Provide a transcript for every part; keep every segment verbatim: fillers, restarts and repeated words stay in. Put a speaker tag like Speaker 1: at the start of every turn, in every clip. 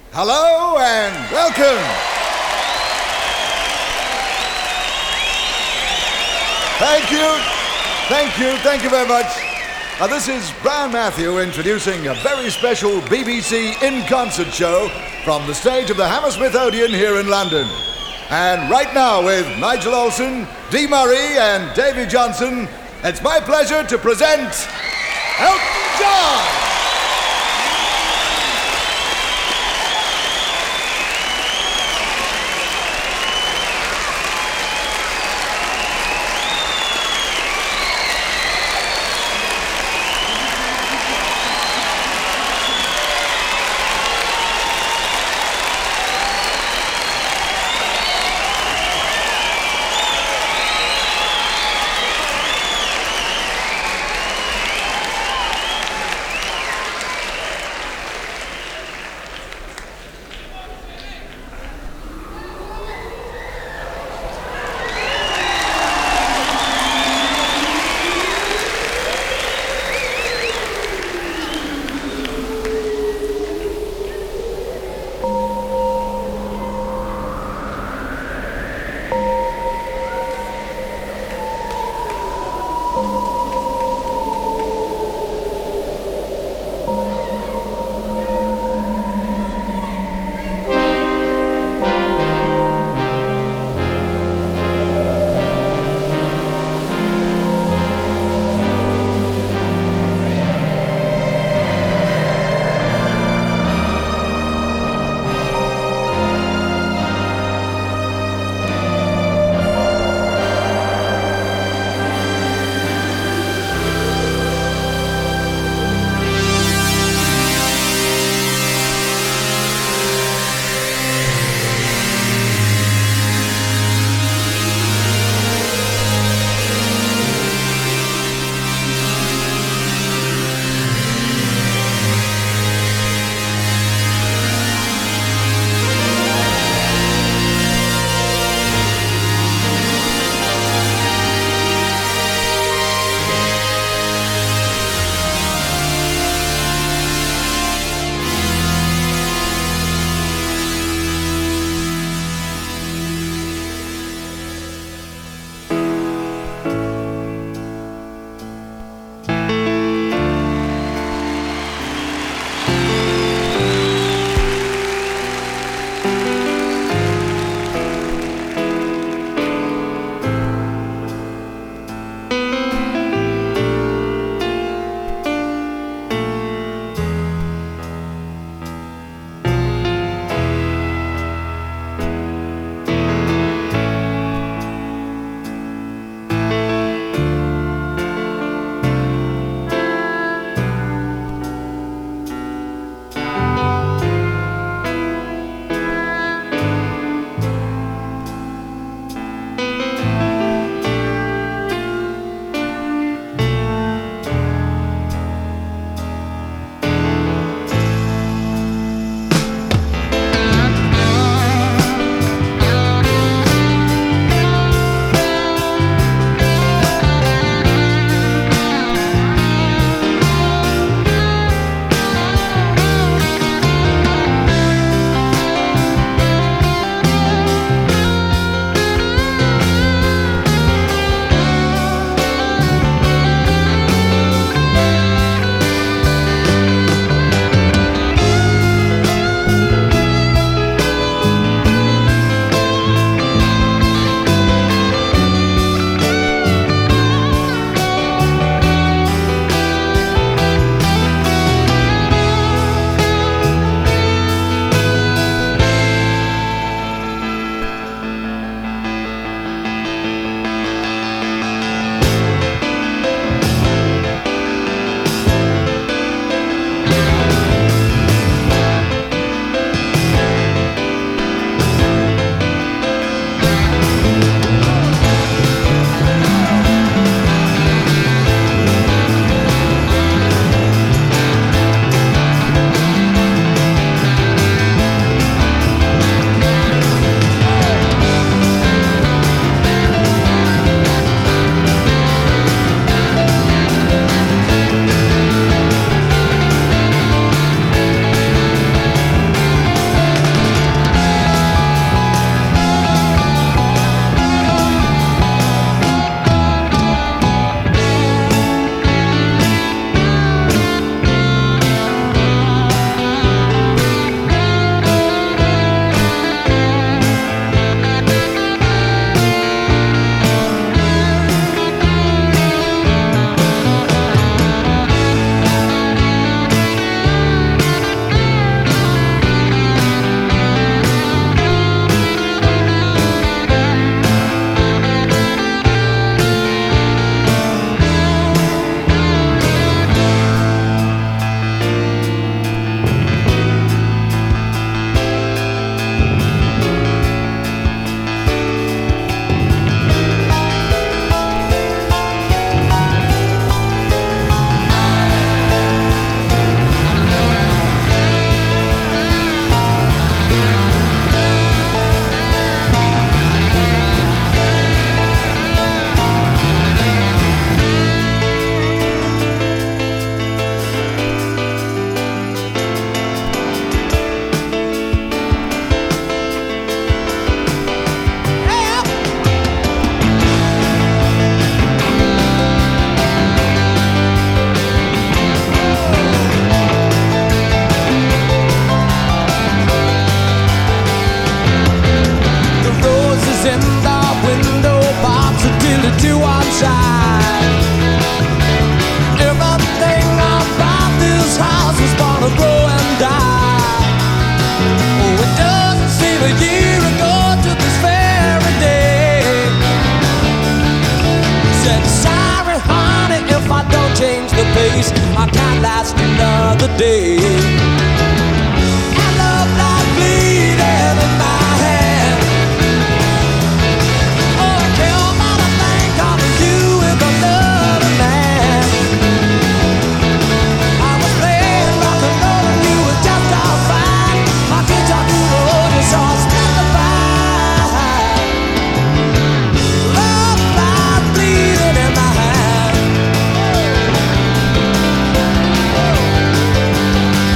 Speaker 1: Hello and welcome. Thank you. Thank you. Thank you very much. Now, this is Brian Matthew introducing a very special B B C in-concert show from the stage of the Hammersmith Odeon here in London. And right now, with Nigel Olsson, Dee Murray, and Davy Johnson, it's my pleasure to present Elton John.
Speaker 2: the day. And love like bleeding in my hand. Oh, I can't not think of you with another man. I was playing rock and roll and you were just all fine. My guitar through the road is all specified. Love like bleeding in my hand.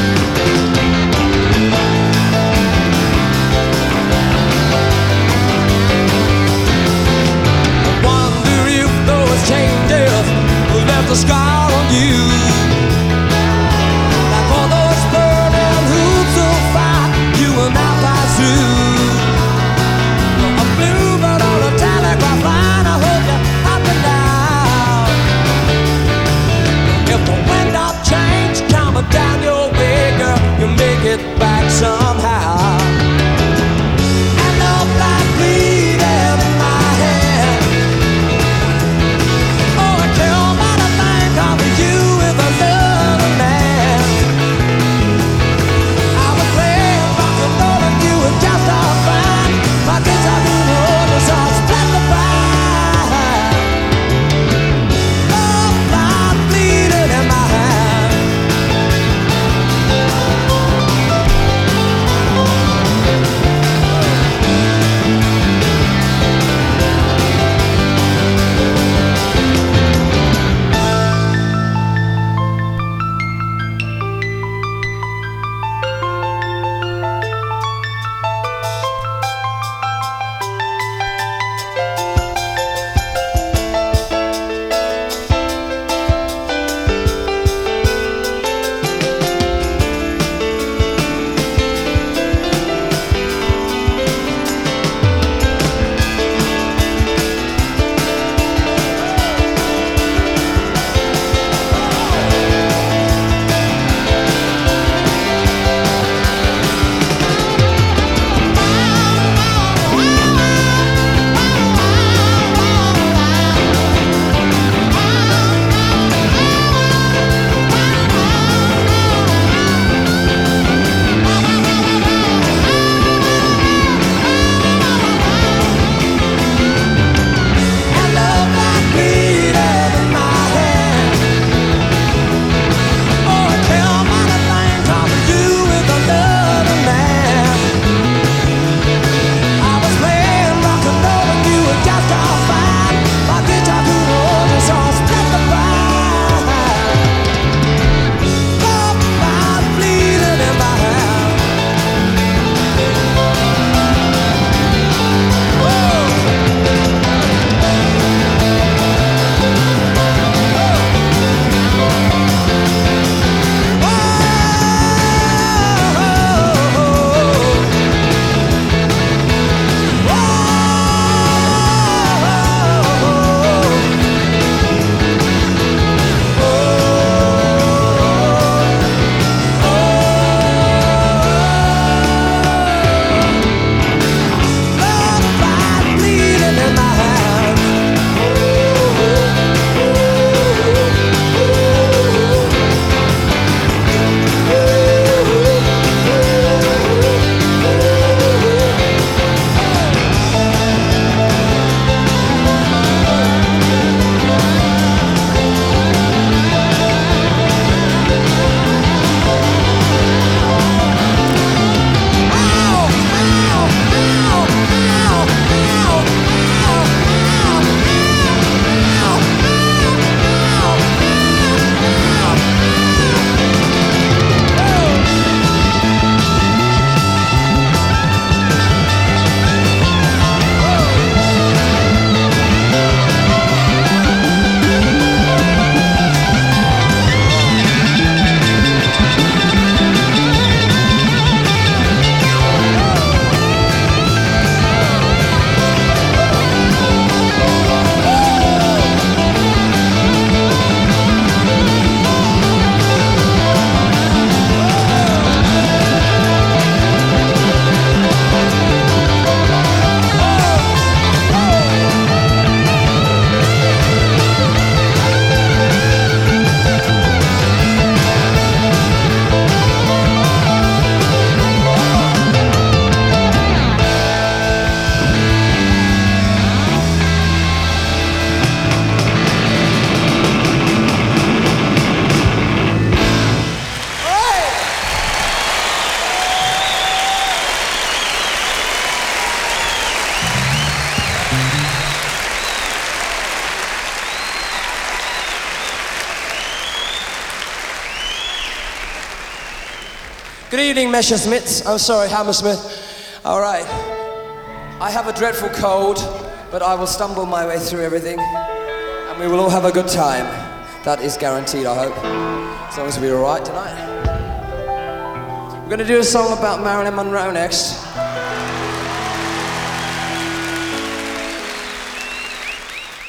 Speaker 3: Good evening, Messersmiths. I'm sorry, Hammersmith. All right. I have a dreadful cold, but I will stumble my way through everything, and we will all have a good time. That is guaranteed, I hope, as long as we're all right tonight. We're going to do a song about Marilyn Monroe next.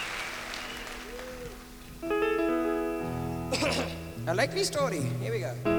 Speaker 3: A likely story. Here we go.